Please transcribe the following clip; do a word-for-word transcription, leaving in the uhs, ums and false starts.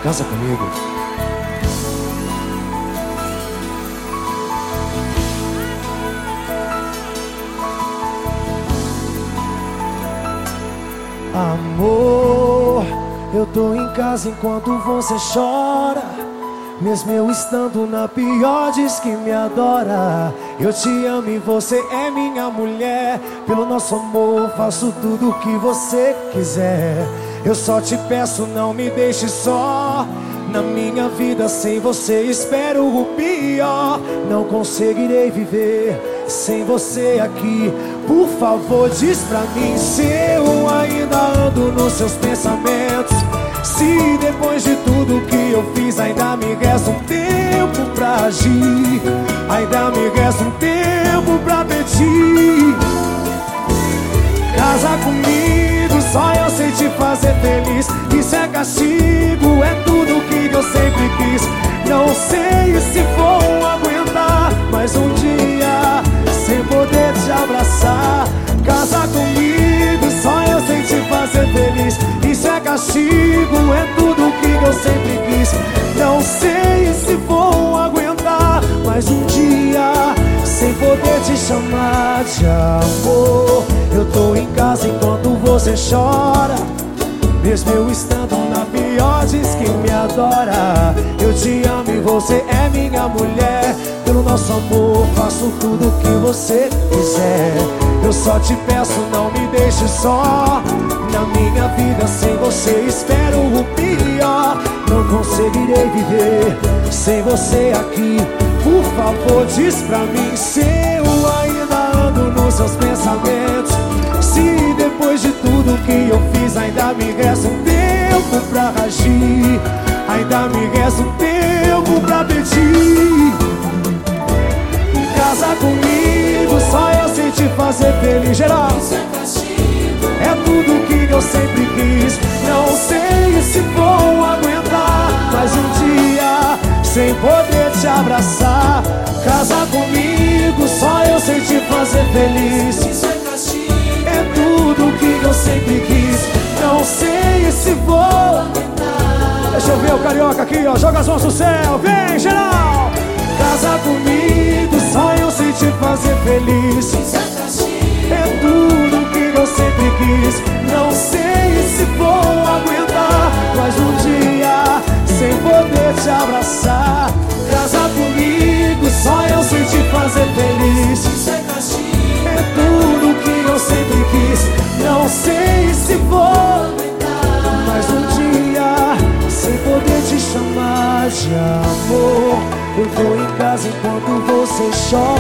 Casa comigo. Amor, eu tô em casa enquanto você chora. Mesmo eu estando na pior, diz que me adora. Eu te amo e você é minha mulher. Pelo nosso amor faço tudo o que você quiser. Eu só te peço, não me deixe só. Na minha vida sem você espero o pior. Não conseguirei viver sem você aqui. Por favor, diz pra mim se eu ainda ando nos seus pensamentos. Se depois de tudo que eu fiz ainda me resta um tempo pra agir. Ainda me resta um tempo pra pedir. Casa comigo, só eu sei te fazer feliz. Isso é castigo, é tudo que eu sempre quis. Não sei se vou aguentar mais um dia sem poder te abraçar. Casa comigo, só eu sei te fazer feliz. Isso é castigo, é tudo que eu sempre quis. Não sei se vou aguentar mais um dia sem poder te chamar de amor. Eu tô em casa enquanto você chora. Mesmo eu estando na pior, diz que me adora. Eu te amo e você é minha mulher. Pelo nosso amor faço tudo o que você quiser. Eu só te peço, não me deixe só. Na minha vida sem você espero o pior. Não conseguirei viver sem você aqui. Por favor, diz pra mim se eu ainda ando nos seus pensamentos. Se depois de tudo que eu fiz ainda me resta um tempo pra agir. Ainda me resta um tempo pra pedir. Casa comigo, só eu sei te fazer feliz. Geral, é tudo que eu sempre quis. Não sei se vou aguentar mais um dia sem poder te abraçar. Casa comigo, só eu sei te fazer feliz. É tudo que eu sempre quis. Não sei se vou aguentar. Deixa eu ver o carioca aqui, ó. Joga as mãos no céu, vem geral. Casa comigo, só eu sei te fazer feliz. É tudo que eu sempre quis. Não sei se vou aguentar mais um dia sem poder te abraçar. Casa comigo, só eu sei te fazer feliz. É tudo que eu sempre quis. Não sei se vou aguentar mais um dia sem poder te chamar de amor. Eu tô em casa enquanto você chora.